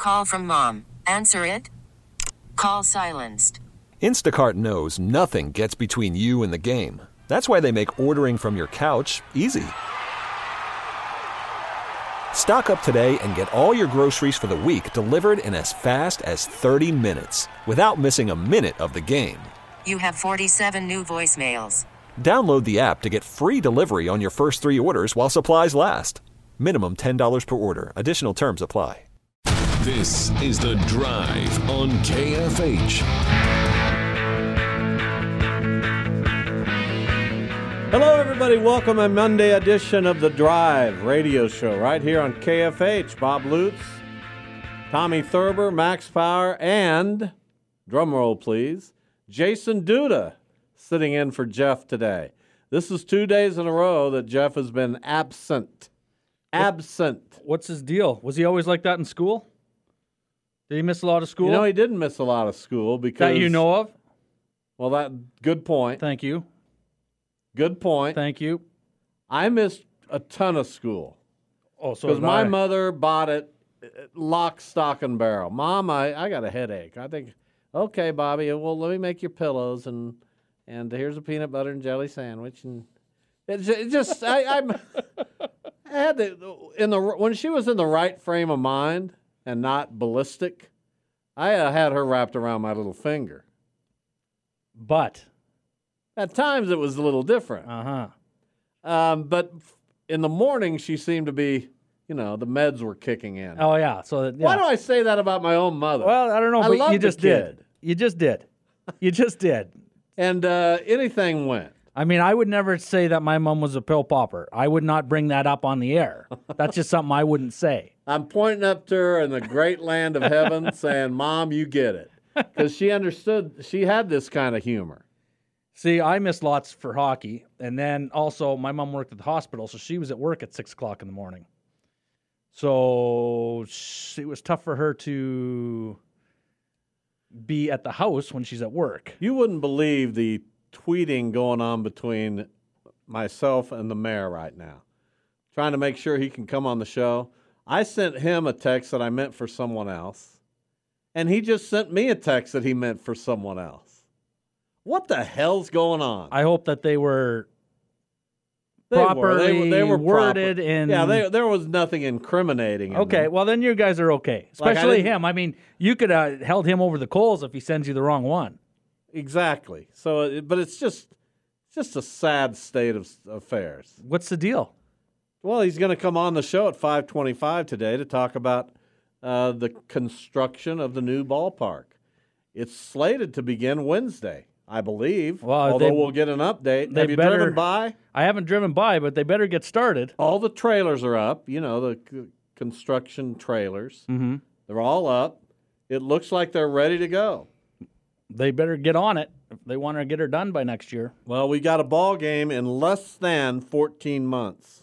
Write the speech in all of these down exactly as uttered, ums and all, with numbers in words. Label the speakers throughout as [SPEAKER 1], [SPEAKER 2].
[SPEAKER 1] Call from mom. Answer it. Call silenced.
[SPEAKER 2] Instacart knows nothing gets between you and the game. That's why they make ordering from your couch easy. Stock up today and get all your groceries for the week delivered in as fast as thirty minutes without missing a minute of the game.
[SPEAKER 1] You have forty-seven new voicemails.
[SPEAKER 2] Download the app to get free delivery on your first three orders while supplies last. Minimum ten dollars per order. Additional terms apply.
[SPEAKER 3] This is The Drive on K F H.
[SPEAKER 4] Hello, everybody. Welcome to a Monday edition of The Drive radio show right here on K F H. Bob Lutz, Tommy Thurber, Max Power, and, drumroll please, Jason Duda sitting in for Jeff today. This is two days in a row that Jeff has been absent. Absent.
[SPEAKER 5] What's his deal? Was he always like that in school? Did he miss a lot of school?
[SPEAKER 4] You know, he didn't miss a lot of school because...
[SPEAKER 5] That you know of?
[SPEAKER 4] Well, that good point.
[SPEAKER 5] Thank you.
[SPEAKER 4] Good point.
[SPEAKER 5] Thank you.
[SPEAKER 4] I missed a ton of school.
[SPEAKER 5] Oh, so
[SPEAKER 4] Because
[SPEAKER 5] did
[SPEAKER 4] my
[SPEAKER 5] I.
[SPEAKER 4] mother bought it lock, stock, and barrel. Mom, I, I got a headache. I think, okay, Bobby, well, let me make your pillows, and and here's a peanut butter and jelly sandwich. And it just, it just I, I'm, I had the, in the, when she was in the right frame of mind and not ballistic, I uh, had her wrapped around my little finger.
[SPEAKER 5] But.
[SPEAKER 4] At times it was a little different.
[SPEAKER 5] Uh-huh.
[SPEAKER 4] Um, but in the morning, she seemed to be, you know, the meds were kicking in.
[SPEAKER 5] Oh, yeah. So yeah.
[SPEAKER 4] Why do I say that about my own mother?
[SPEAKER 5] Well, I don't know,
[SPEAKER 4] I
[SPEAKER 5] but
[SPEAKER 4] love
[SPEAKER 5] you
[SPEAKER 4] the
[SPEAKER 5] just
[SPEAKER 4] kid.
[SPEAKER 5] did. You just did. You just did.
[SPEAKER 4] And uh, anything went.
[SPEAKER 5] I mean, I would never say that my mom was a pill popper. I would not bring that up on the air. That's just something I wouldn't say.
[SPEAKER 4] I'm pointing up to her in the great land of heaven saying, Mom, you get it. Because she understood, she had this kind of humor.
[SPEAKER 5] See, I missed lots for hockey, and then also my mom worked at the hospital, so she was at work at six o'clock in the morning. So she, it was tough for her to be at the house when she's at work.
[SPEAKER 4] You wouldn't believe the tweeting going on between myself and the mayor right now, trying to make sure he can come on the show. I sent him a text that I meant for someone else, and he just sent me a text that he meant for someone else. What the hell's going on?
[SPEAKER 5] I hope that they were
[SPEAKER 4] they
[SPEAKER 5] properly
[SPEAKER 4] were. They were, they were
[SPEAKER 5] worded
[SPEAKER 4] proper.
[SPEAKER 5] and
[SPEAKER 4] yeah, they, there was nothing incriminating. In
[SPEAKER 5] okay,
[SPEAKER 4] them.
[SPEAKER 5] well then you guys are okay,
[SPEAKER 4] Like,
[SPEAKER 5] especially
[SPEAKER 4] I didn't-
[SPEAKER 5] him. I mean, you could have held him over the coals if he sends you the wrong one.
[SPEAKER 4] Exactly. So, it- but it's just, it's just a sad state of affairs.
[SPEAKER 5] What's the deal?
[SPEAKER 4] Well, he's going to come on the show at five twenty-five today to talk about uh, the construction of the new ballpark. It's slated to begin Wednesday, I believe,
[SPEAKER 5] Well,
[SPEAKER 4] although
[SPEAKER 5] they-
[SPEAKER 4] we'll get an update.
[SPEAKER 5] they
[SPEAKER 4] Have you
[SPEAKER 5] better-
[SPEAKER 4] driven by?
[SPEAKER 5] I haven't driven by, but they better get started.
[SPEAKER 4] All the trailers are up, you know, the c- construction trailers.
[SPEAKER 5] Mm-hmm.
[SPEAKER 4] They're all up. It looks like they're ready to go.
[SPEAKER 5] They better get on it if they want to get her done by next year.
[SPEAKER 4] Well, we got a ball game in less than fourteen months.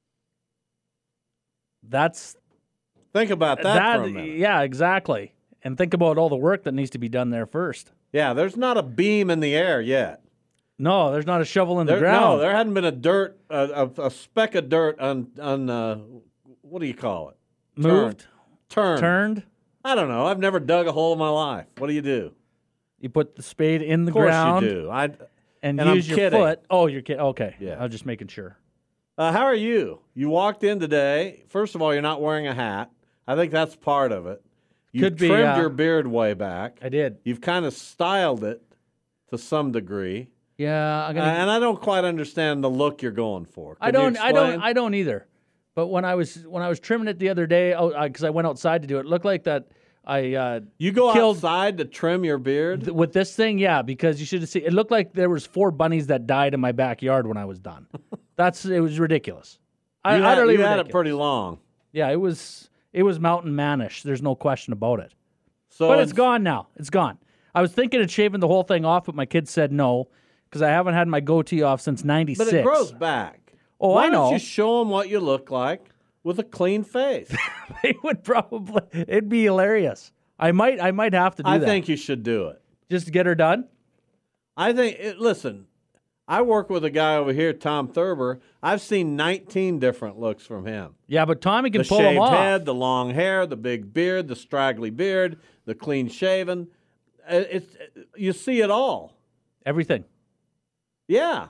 [SPEAKER 5] That's
[SPEAKER 4] Think about that, for a minute.
[SPEAKER 5] Yeah, exactly. And think about all the work that needs to be done there first.
[SPEAKER 4] Yeah, there's not a beam in the air yet.
[SPEAKER 5] No, there's not a shovel in
[SPEAKER 4] There,
[SPEAKER 5] the ground.
[SPEAKER 4] no, there hadn't been a dirt, a, a, a speck of dirt on, on uh, what do you call it?
[SPEAKER 5] Moved,
[SPEAKER 4] Turned.
[SPEAKER 5] turned.
[SPEAKER 4] I don't know. I've never dug a hole in my life. What do you do?
[SPEAKER 5] You put the spade in the
[SPEAKER 4] Of course
[SPEAKER 5] ground
[SPEAKER 4] you do. I,
[SPEAKER 5] and,
[SPEAKER 4] and I'm
[SPEAKER 5] use your
[SPEAKER 4] kidding.
[SPEAKER 5] foot. Oh, you're kidding. Okay.
[SPEAKER 4] Yeah.
[SPEAKER 5] I was just making sure.
[SPEAKER 4] uh, how are you? You walked in today. First of all, you're not wearing a hat. I think that's part of it. You've
[SPEAKER 5] Could be,
[SPEAKER 4] trimmed
[SPEAKER 5] uh,
[SPEAKER 4] your beard way back.
[SPEAKER 5] I did.
[SPEAKER 4] You've kind of styled it to some degree.
[SPEAKER 5] Yeah, I'm
[SPEAKER 4] Uh,
[SPEAKER 5] gonna.
[SPEAKER 4] and I don't quite understand the look you're going for.
[SPEAKER 5] I
[SPEAKER 4] Could you
[SPEAKER 5] don't. I don't.
[SPEAKER 4] explain?
[SPEAKER 5] I don't either. But when I was when I was trimming it the other day, because I went outside to do it, it looked like that I uh,
[SPEAKER 4] You go
[SPEAKER 5] killed-
[SPEAKER 4] outside to trim your beard?
[SPEAKER 5] th- with this thing. Yeah, because you should have seen. It looked like there was four bunnies that died in my backyard when I was done. That's it was ridiculous. I
[SPEAKER 4] you had,
[SPEAKER 5] utterly
[SPEAKER 4] you had
[SPEAKER 5] ridiculous.
[SPEAKER 4] it pretty long.
[SPEAKER 5] Yeah, it was. It was mountain manish. There's no question about it.
[SPEAKER 4] So
[SPEAKER 5] But it's
[SPEAKER 4] it's-
[SPEAKER 5] gone now. It's gone. I was thinking of shaving the whole thing off, but my kids said no because I haven't had my goatee off since ninety-six.
[SPEAKER 4] But it grows back.
[SPEAKER 5] Oh,
[SPEAKER 4] Why
[SPEAKER 5] I know.
[SPEAKER 4] don't you show them what you look like with a clean face?
[SPEAKER 5] They would probably. It'd be hilarious. I might. I might have to do
[SPEAKER 4] I
[SPEAKER 5] that.
[SPEAKER 4] think you should do it.
[SPEAKER 5] Just to get her done.
[SPEAKER 4] I think, it, listen, I work with a guy over here, Tom Thurber. I've seen nineteen different looks from him.
[SPEAKER 5] Yeah, but Tommy can
[SPEAKER 4] The
[SPEAKER 5] pull them
[SPEAKER 4] shaved
[SPEAKER 5] off.
[SPEAKER 4] head, the long hair, the big beard, the straggly beard, the clean shaven. It's, you see it all.
[SPEAKER 5] Everything.
[SPEAKER 4] Yeah.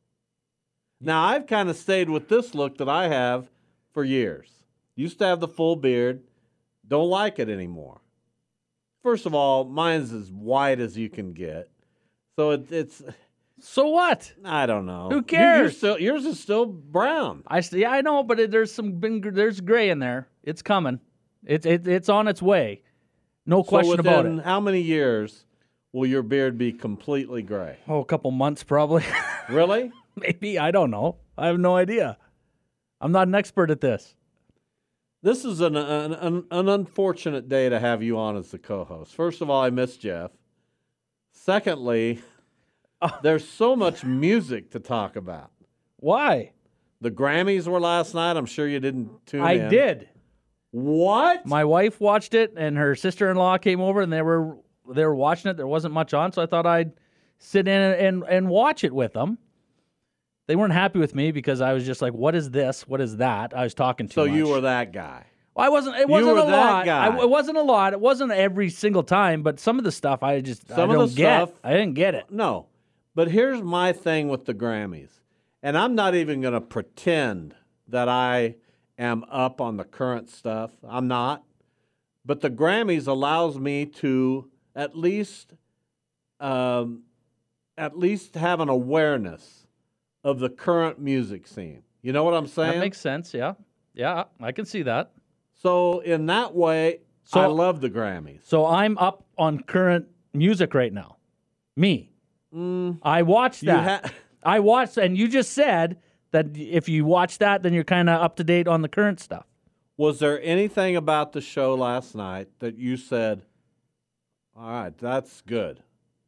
[SPEAKER 4] Now, I've kind of stayed with this look that I have for years. Used to have the full beard. Don't like it anymore. First of all, mine's as white as you can get. So it, it's,
[SPEAKER 5] So what?
[SPEAKER 4] I don't know.
[SPEAKER 5] Who
[SPEAKER 4] You- you're
[SPEAKER 5] cares?
[SPEAKER 4] still, yours is still brown.
[SPEAKER 5] I st- yeah, I know, but it, there's some been, there's gray in there. It's coming. It's it, it's on its way. No question
[SPEAKER 4] so
[SPEAKER 5] about
[SPEAKER 4] within
[SPEAKER 5] it.
[SPEAKER 4] how many years will your beard be completely gray?
[SPEAKER 5] Oh, a couple months probably.
[SPEAKER 4] Really?
[SPEAKER 5] Maybe, I don't know. I have no idea. I'm not an expert at this.
[SPEAKER 4] This is an, an, an, an unfortunate day to have you on as the co-host. First of all, I miss Jeff. Secondly, there's so much music to talk about.
[SPEAKER 5] Why?
[SPEAKER 4] The Grammys were last night. I'm sure you didn't tune
[SPEAKER 5] I
[SPEAKER 4] in.
[SPEAKER 5] did.
[SPEAKER 4] What?
[SPEAKER 5] My wife watched it, and her sister-in-law came over, and they were they were watching it. There wasn't much on, so I thought I'd sit in and, and, and watch it with them. They weren't happy with me because I was just like, "What is this? What is that?" I was talking too
[SPEAKER 4] so
[SPEAKER 5] much.
[SPEAKER 4] you were that guy.
[SPEAKER 5] Well, I wasn't. It wasn't
[SPEAKER 4] were
[SPEAKER 5] a
[SPEAKER 4] that
[SPEAKER 5] lot.
[SPEAKER 4] guy.
[SPEAKER 5] I, it wasn't a lot. It wasn't every single time, but some of the stuff I just
[SPEAKER 4] Some
[SPEAKER 5] I
[SPEAKER 4] of
[SPEAKER 5] don't
[SPEAKER 4] the
[SPEAKER 5] get.
[SPEAKER 4] stuff-
[SPEAKER 5] I didn't get it.
[SPEAKER 4] No. But here's my thing with the Grammys. And I'm not even going to pretend that I am up on the current stuff. I'm not. But the Grammys allows me to at least um, at least have an awareness of the current music scene. You know what I'm saying?
[SPEAKER 5] That makes sense. Yeah, yeah, I can see that.
[SPEAKER 4] So in that way,
[SPEAKER 5] So-
[SPEAKER 4] I love the Grammys.
[SPEAKER 5] So I'm up on current music right now. Me.
[SPEAKER 4] Mm,
[SPEAKER 5] I watched
[SPEAKER 4] you
[SPEAKER 5] that.
[SPEAKER 4] ha-
[SPEAKER 5] I watched, and you just said that if you watch that, then you're kind of up to date on the current stuff.
[SPEAKER 4] Was there anything about the show last night that you said, all right, that's good?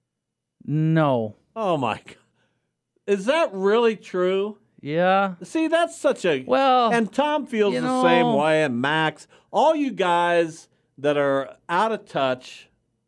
[SPEAKER 5] No.
[SPEAKER 4] Oh, my God. Is that really true?
[SPEAKER 5] Yeah.
[SPEAKER 4] See, that's such a...
[SPEAKER 5] Well,
[SPEAKER 4] and Tom feels
[SPEAKER 5] you
[SPEAKER 4] the same
[SPEAKER 5] know-
[SPEAKER 4] way, and Max. All you guys that are out of touch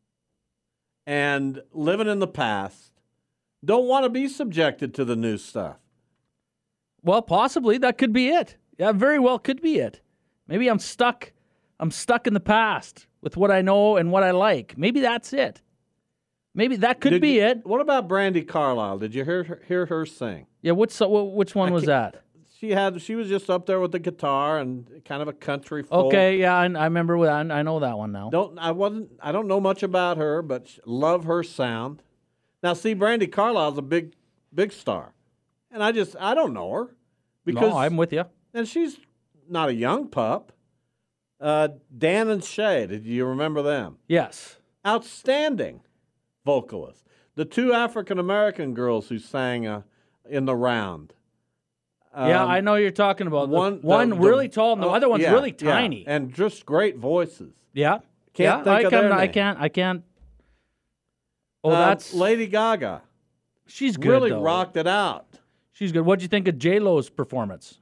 [SPEAKER 4] and living in the past don't want to be subjected to the new stuff.
[SPEAKER 5] Well, possibly that could be it. Yeah, very well could be it. Maybe I'm stuck. I'm stuck in the past with what I know and what I like. Maybe that's it. Maybe that could
[SPEAKER 4] Did
[SPEAKER 5] be
[SPEAKER 4] you-
[SPEAKER 5] it.
[SPEAKER 4] What about Brandy Carlisle? Did you hear her, hear her sing?
[SPEAKER 5] Yeah. What's which one
[SPEAKER 4] I
[SPEAKER 5] was
[SPEAKER 4] can't-
[SPEAKER 5] that?
[SPEAKER 4] She had. She was just up there with the guitar and kind of a country folk.
[SPEAKER 5] Okay. Yeah, I, I remember. with- I, I know that one now.
[SPEAKER 4] Don't I wasn't I don't know much about her, but sh- love her sound. Now, see, Brandy Carlisle's a big big star, and I just I don't know her because
[SPEAKER 5] no, I'm with you.
[SPEAKER 4] and she's not a young pup. Uh, Dan and Shay, did you remember them?
[SPEAKER 5] Yes.
[SPEAKER 4] Outstanding vocalists. The two African American girls who sang uh, in the round.
[SPEAKER 5] yeah,
[SPEAKER 4] Um,
[SPEAKER 5] I know you're talking about. The
[SPEAKER 4] One,
[SPEAKER 5] one
[SPEAKER 4] the-
[SPEAKER 5] really
[SPEAKER 4] the-
[SPEAKER 5] tall, and the
[SPEAKER 4] oh,
[SPEAKER 5] other one's
[SPEAKER 4] yeah,
[SPEAKER 5] really
[SPEAKER 4] yeah,
[SPEAKER 5] tiny. Yeah.
[SPEAKER 4] and just great voices.
[SPEAKER 5] Yeah.
[SPEAKER 4] Can't think
[SPEAKER 5] I
[SPEAKER 4] of
[SPEAKER 5] can,
[SPEAKER 4] their
[SPEAKER 5] I
[SPEAKER 4] name.
[SPEAKER 5] can't. I can't. Oh,
[SPEAKER 4] Um,
[SPEAKER 5] that's
[SPEAKER 4] Lady Gaga.
[SPEAKER 5] she's good.
[SPEAKER 4] Really
[SPEAKER 5] though.
[SPEAKER 4] rocked it out.
[SPEAKER 5] She's good. What'd you think of J Lo's performance?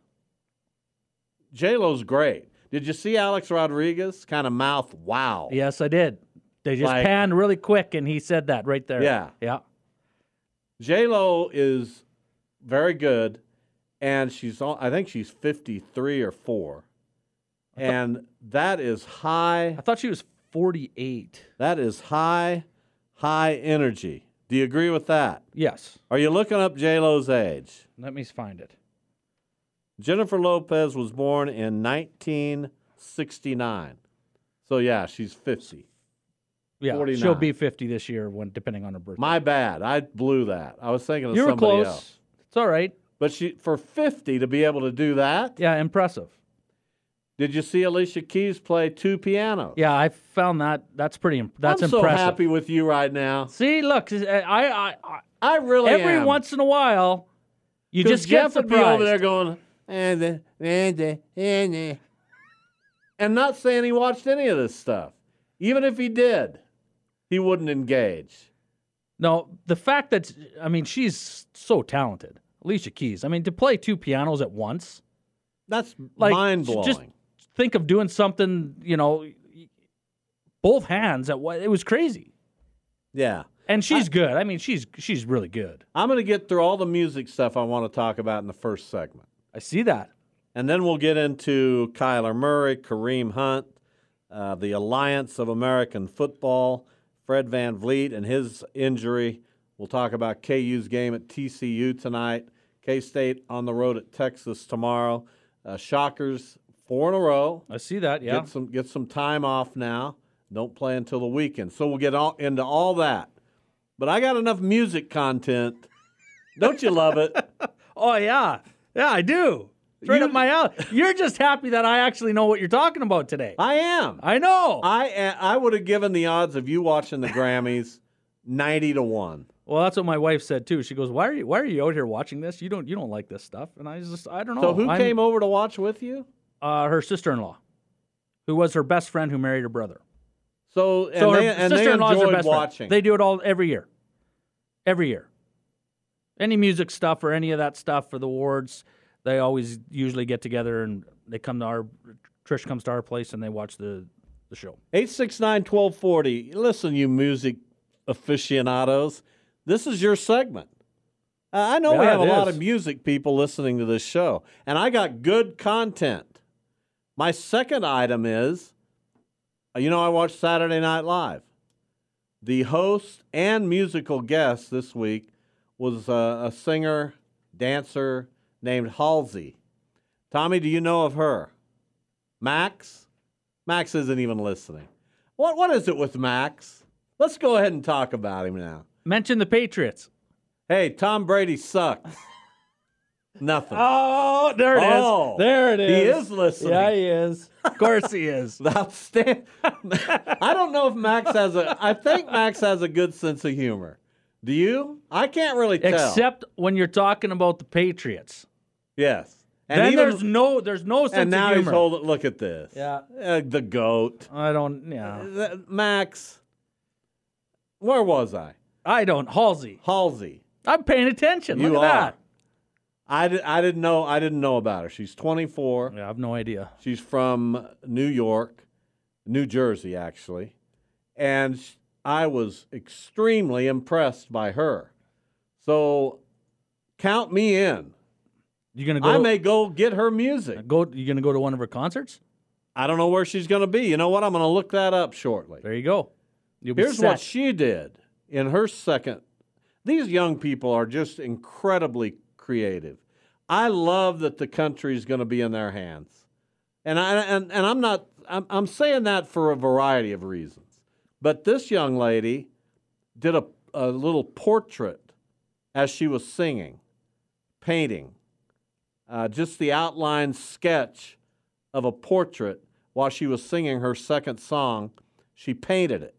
[SPEAKER 4] J Lo's great. Did you see Alex Rodriguez kind of mouth wow?
[SPEAKER 5] Yes, I did. They just
[SPEAKER 4] Like-
[SPEAKER 5] panned really quick, and he said that right there.
[SPEAKER 4] Yeah.
[SPEAKER 5] Yeah.
[SPEAKER 4] J Lo is very good, and she's on, I think she's fifty-three or four, and that is high.
[SPEAKER 5] I thought she was forty-eight.
[SPEAKER 4] That is high, high energy. Do you agree with that?
[SPEAKER 5] Yes.
[SPEAKER 4] Are you looking up J Lo's age?
[SPEAKER 5] Let me find it.
[SPEAKER 4] Jennifer Lopez was born in nineteen sixty-nine, so yeah, she's fifty.
[SPEAKER 5] Yeah,
[SPEAKER 4] forty-nine.
[SPEAKER 5] she'll be fifty this year, when depending on her birthday.
[SPEAKER 4] My bad. I blew that. I was thinking of
[SPEAKER 5] you were
[SPEAKER 4] somebody
[SPEAKER 5] close.
[SPEAKER 4] else.
[SPEAKER 5] It's all right.
[SPEAKER 4] But she, for fifty to be able to do that,
[SPEAKER 5] Yeah, impressive.
[SPEAKER 4] did you see Alicia Keys play two pianos?
[SPEAKER 5] Yeah, I found that. That's pretty. Imp- that's
[SPEAKER 4] I'm so
[SPEAKER 5] impressive.
[SPEAKER 4] happy with you right now.
[SPEAKER 5] See, look, I, I, I
[SPEAKER 4] I really
[SPEAKER 5] every
[SPEAKER 4] am.
[SPEAKER 5] once in a while, you
[SPEAKER 4] 'Cause
[SPEAKER 5] just get
[SPEAKER 4] Jeff would
[SPEAKER 5] surprised.
[SPEAKER 4] be over there going, and the, and the, and the, and not saying he watched any of this stuff. Even if he did, he wouldn't engage.
[SPEAKER 5] No, the fact that I mean, she's so talented, Alicia Keys. I mean, to play two pianos at once,
[SPEAKER 4] That's
[SPEAKER 5] like
[SPEAKER 4] mind blowing.
[SPEAKER 5] Just think of doing something, you know, both hands at what it was crazy.
[SPEAKER 4] Yeah.
[SPEAKER 5] And she's good. I mean, she's she's really good.
[SPEAKER 4] I'm going to get through all the music stuff I want to talk about in the first segment.
[SPEAKER 5] I see that.
[SPEAKER 4] And then we'll get into Kyler Murray, Kareem Hunt, uh, the Alliance of American Football, Fred Van Vliet and his injury. We'll talk about K U's game at T C U tonight. K-State on the road at Texas tomorrow. Uh, Shockers, four in a row.
[SPEAKER 5] I see that, yeah.
[SPEAKER 4] Get some get some time off now. Don't play until the weekend. So we'll get all, into all that. But I got enough music content. Don't you love it?
[SPEAKER 5] Oh, yeah. Yeah, I do. It's right
[SPEAKER 4] You-
[SPEAKER 5] up my alley. You're just happy that I actually know what you're talking about today.
[SPEAKER 4] I am.
[SPEAKER 5] I know.
[SPEAKER 4] I a- I would have given the odds of you watching the Grammys ninety to one.
[SPEAKER 5] Well, that's what my wife said too. She goes, "Why are you Why are you out here watching this? You don't You don't like this stuff." And I just I don't know.
[SPEAKER 4] So who
[SPEAKER 5] I'm-
[SPEAKER 4] came over to watch with you?
[SPEAKER 5] Uh, her sister-in-law, who was her best friend, who married her brother.
[SPEAKER 4] So and
[SPEAKER 5] so
[SPEAKER 4] they,
[SPEAKER 5] her
[SPEAKER 4] and they
[SPEAKER 5] sister-in-law is her
[SPEAKER 4] enjoyed
[SPEAKER 5] best
[SPEAKER 4] watching.
[SPEAKER 5] friend. They do it all every year. Every year. Any music stuff or any of that stuff for the awards, they always usually get together and they come to our. Trish comes to our place and they watch the the show.
[SPEAKER 4] eight six nine, one two four zero. Listen, you music aficionados. This is your segment. Uh, I know we
[SPEAKER 5] Yeah,
[SPEAKER 4] have a
[SPEAKER 5] it
[SPEAKER 4] lot
[SPEAKER 5] is.
[SPEAKER 4] of music people listening to this show, and I got good content. My second item is, uh, you know, I watched Saturday Night Live. The host and musical guest this week was uh, a singer, dancer named Halsey. Tommy, do you know of her? Max? Max isn't even listening. What What is it with Max? Let's go ahead and talk about him now.
[SPEAKER 5] Mention the Patriots.
[SPEAKER 4] Hey, Tom Brady sucks. Nothing.
[SPEAKER 5] Oh, there it is.
[SPEAKER 4] Oh,
[SPEAKER 5] There it is.
[SPEAKER 4] he is listening.
[SPEAKER 5] Yeah, he is. Of course he is.
[SPEAKER 4] Outstanding. I don't know if Max has a. I think Max has a good sense of humor. Do you? I can't really tell.
[SPEAKER 5] Except when you're talking about the Patriots.
[SPEAKER 4] yes. And
[SPEAKER 5] then
[SPEAKER 4] even-
[SPEAKER 5] there's no there's no sense
[SPEAKER 4] And now
[SPEAKER 5] of
[SPEAKER 4] he's
[SPEAKER 5] humor.
[SPEAKER 4] holding. Look at this.
[SPEAKER 5] Yeah.
[SPEAKER 4] Uh, the goat.
[SPEAKER 5] I don't. Yeah.
[SPEAKER 4] Uh, Max. Where was I?
[SPEAKER 5] I don't. Halsey.
[SPEAKER 4] Halsey.
[SPEAKER 5] I'm paying attention.
[SPEAKER 4] You
[SPEAKER 5] Look
[SPEAKER 4] are.
[SPEAKER 5] at that.
[SPEAKER 4] I, did, I didn't know. I didn't know about her. She's twenty-four.
[SPEAKER 5] Yeah, I have no idea.
[SPEAKER 4] She's from New York, New Jersey, actually. And sh- I was extremely impressed by her. So count me in.
[SPEAKER 5] You gonna go?
[SPEAKER 4] I
[SPEAKER 5] to,
[SPEAKER 4] may go get her music.
[SPEAKER 5] go. You gonna go to one of her concerts?
[SPEAKER 4] I don't know where she's going to be. You know what? I'm going to look that up shortly.
[SPEAKER 5] There you go. You'll be
[SPEAKER 4] Here's
[SPEAKER 5] set.
[SPEAKER 4] what she did in her second. These young people are just incredibly creative. I love that the country is going to be in their hands. And I and, and I'm not I'm, I'm saying that for a variety of reasons. But this young lady did a, a little portrait as she was singing, painting, uh, just the outline sketch of a portrait while she was singing her second song. She painted it.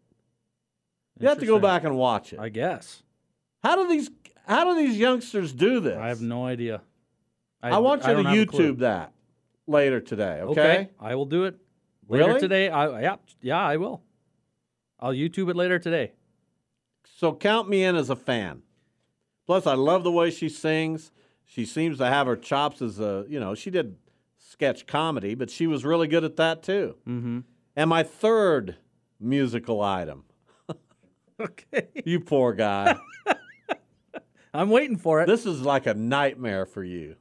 [SPEAKER 4] You have to go
[SPEAKER 5] Interesting.
[SPEAKER 4] back and watch it.
[SPEAKER 5] I guess.
[SPEAKER 4] How do these How do these youngsters do this?
[SPEAKER 5] I have no idea.
[SPEAKER 4] I, want you to
[SPEAKER 5] don't have a clue.
[SPEAKER 4] YouTube that later today. Okay.
[SPEAKER 5] I will do it later
[SPEAKER 4] Really?
[SPEAKER 5] today. I yeah yeah I will. I'll YouTube it later today.
[SPEAKER 4] So count me in as a fan. Plus, I love the way she sings. She seems to have her chops as a you know she did sketch comedy, but she was really good at that too.
[SPEAKER 5] Mm-hmm.
[SPEAKER 4] And my third musical item.
[SPEAKER 5] Okay.
[SPEAKER 4] You poor guy.
[SPEAKER 5] I'm waiting for it.
[SPEAKER 4] This is like a nightmare for you.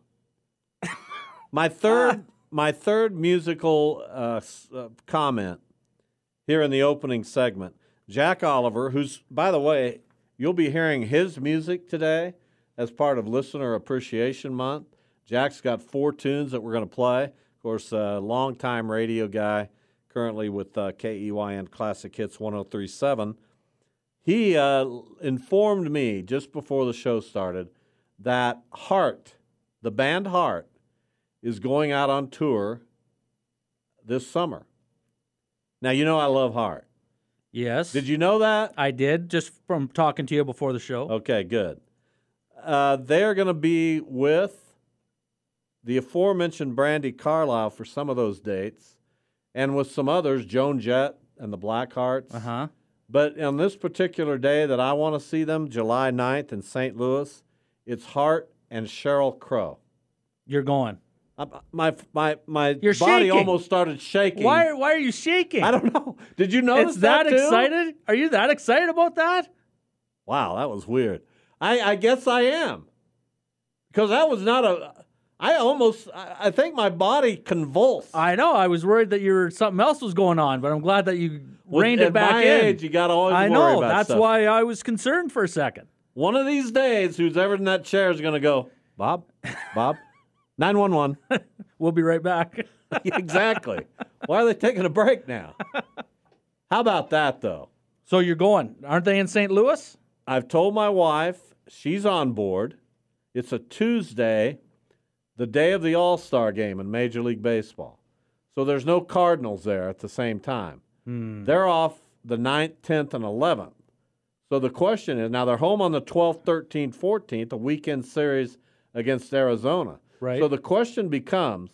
[SPEAKER 4] My third, my third musical uh, s- uh, comment here in the opening segment. Jack Oliver, who's, by the way, you'll be hearing his music today as part of Listener Appreciation Month. Jack's got four tunes that we're going to play. Of course, a uh, longtime radio guy, currently with uh, K E Y N Classic Hits one oh three point seven. He uh, informed me just before the show started that Heart, the band Heart, is going out on tour this summer. Now, you know I love Heart.
[SPEAKER 5] Yes.
[SPEAKER 4] Did you know that?
[SPEAKER 5] I did, just from talking to you before the show.
[SPEAKER 4] Okay, good. Uh, they're going to be with the aforementioned Brandy Carlisle for some of those dates, and with some others, Joan Jett and the Blackhearts.
[SPEAKER 5] Uh-huh.
[SPEAKER 4] But on this particular day that I want to see them, July ninth in Saint Louis, it's Hart and Sheryl Crow.
[SPEAKER 5] You're going.
[SPEAKER 4] I, my my my
[SPEAKER 5] You're
[SPEAKER 4] body
[SPEAKER 5] shaking.
[SPEAKER 4] almost started shaking.
[SPEAKER 5] Why why are you shaking?
[SPEAKER 4] I don't know. Did you notice
[SPEAKER 5] It's that,
[SPEAKER 4] that too?
[SPEAKER 5] excited? Are you that excited about that?
[SPEAKER 4] Wow, that was weird. I, I guess I am. Because that was not a... I almost... I, I think my body convulsed.
[SPEAKER 5] I know. I was worried that you were, something else was going on, but I'm glad that you reined
[SPEAKER 4] At
[SPEAKER 5] it back
[SPEAKER 4] my
[SPEAKER 5] in.
[SPEAKER 4] age, you got to always
[SPEAKER 5] I
[SPEAKER 4] worry
[SPEAKER 5] know.
[SPEAKER 4] about
[SPEAKER 5] That's
[SPEAKER 4] stuff.
[SPEAKER 5] why I was concerned for a second.
[SPEAKER 4] One of these days, who's ever in that chair is going to go, Bob, Bob, nine one one.
[SPEAKER 5] We'll be right back.
[SPEAKER 4] Exactly. Why are they taking a break now? How about that, though?
[SPEAKER 5] So you're going. Aren't they in Saint Louis?
[SPEAKER 4] I've told my wife she's on board. It's a Tuesday, the day of the All-Star game in Major League Baseball. So there's no Cardinals there at the same time.
[SPEAKER 5] Hmm.
[SPEAKER 4] They're off the ninth, tenth, and eleventh. So the question is, now they're home on the twelfth, thirteenth, fourteenth, a weekend series against Arizona.
[SPEAKER 5] Right.
[SPEAKER 4] So the question becomes,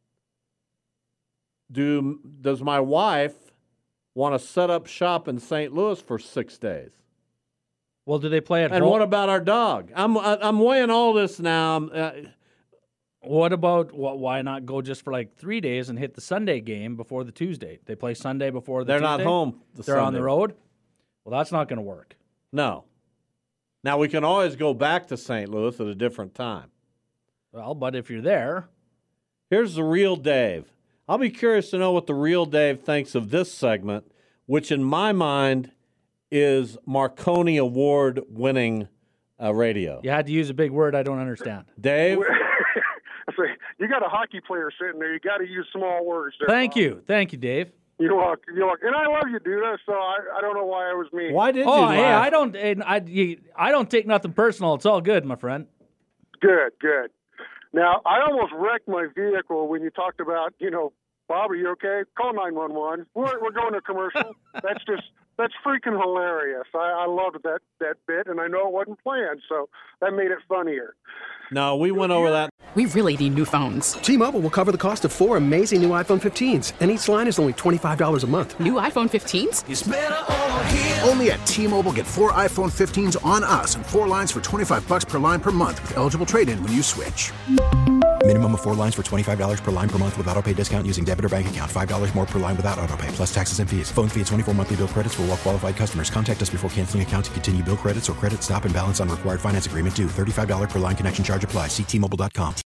[SPEAKER 4] do does my wife want to set up shop in Saint Louis for six days?
[SPEAKER 5] Well, do they play at
[SPEAKER 4] And
[SPEAKER 5] home?
[SPEAKER 4] what about our dog? I'm I'm weighing all this now. I'm, uh,
[SPEAKER 5] What about wh- why not go just for like three days and hit the Sunday game before the Tuesday? They play Sunday before the
[SPEAKER 4] they're
[SPEAKER 5] Tuesday?
[SPEAKER 4] not home. The
[SPEAKER 5] They're on
[SPEAKER 4] Sunday.
[SPEAKER 5] the road? Well, that's not going to work.
[SPEAKER 4] No. Now we can always go back to Saint Louis at a different time.
[SPEAKER 5] Well, but if you're there,
[SPEAKER 4] Here's the real Dave. I'll be curious to know what the real Dave thinks of this segment, which in my mind is Marconi Award winning uh, radio.
[SPEAKER 5] you had to use a big word I don't understand.
[SPEAKER 4] Dave,
[SPEAKER 6] I say, you got a hockey player sitting there. You got to use small words there.
[SPEAKER 5] Thank
[SPEAKER 6] Bob.
[SPEAKER 5] you. Thank you, Dave.
[SPEAKER 6] You're welcome. You're welcome. And I love you, dude. So I, I don't know why I was mean.
[SPEAKER 4] why did
[SPEAKER 5] Oh,
[SPEAKER 4] you
[SPEAKER 5] hey,
[SPEAKER 4] laugh?
[SPEAKER 5] I don't and I, you, I don't take nothing personal. It's all good, my friend.
[SPEAKER 6] Good, good. Now, I almost wrecked my vehicle when you talked about, you know, Bob, are you okay? Call nine one one. We're, we're going to commercial. That's just, that's freaking hilarious. I, I loved that, that bit, and I know it wasn't planned, so that made it funnier.
[SPEAKER 4] No, we went over that.
[SPEAKER 7] We really need new phones.
[SPEAKER 8] T-Mobile will cover the cost of four amazing new iPhone fifteens, and each line is only twenty-five dollars a month.
[SPEAKER 7] New iPhone fifteens?
[SPEAKER 9] Only at T-Mobile, get four iPhone fifteens on us and four lines for twenty-five bucks per line per month with eligible trade-in when you switch.
[SPEAKER 10] Minimum of four lines for twenty-five dollars per line per month with autopay discount using debit or bank account. five dollars more per line without autopay, plus taxes and fees. Phone fee at twenty-four monthly bill credits for well-qualified customers. Contact us before canceling account to continue bill credits or credit stop and balance on required finance agreement due. thirty-five dollars per line connection charge applies. See T Mobile dot com.